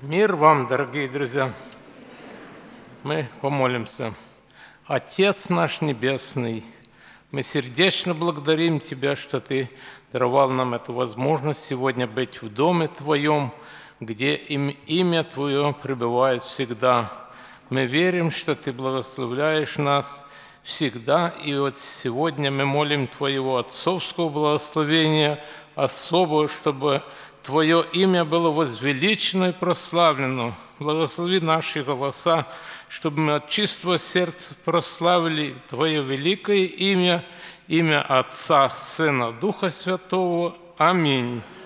Мир вам, дорогие друзья! Мы помолимся. Отец наш Небесный, мы сердечно благодарим Тебя, что Ты даровал нам эту возможность сегодня быть в Доме Твоем, где имя Твое пребывает всегда. Мы верим, что Ты благословляешь нас всегда, и вот сегодня мы молим Твоего отцовского благословения особого, чтобы Твое имя было возвеличено и прославлено. Благослови наши голоса, чтобы мы от чистого сердца прославили Твое великое имя, имя Отца, Сына, Духа Святого. Аминь.